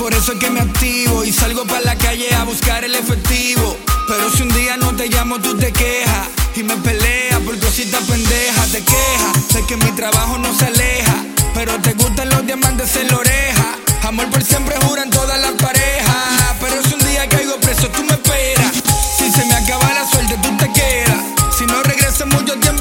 Por eso es que me activo y salgo para la calle a buscar el efectivo. Pero si un día no te llamo tú te quejas y me peleas por cositas pendejas. Te quejas de que mi trabajo no se aleja, pero te gustan los diamantes en la oreja. Amor por siempre juran todas las parejas, pero si un día caigo preso tú me esperas. Si se me acaba la suerte tú te quedas. Si no regresas mucho tiempo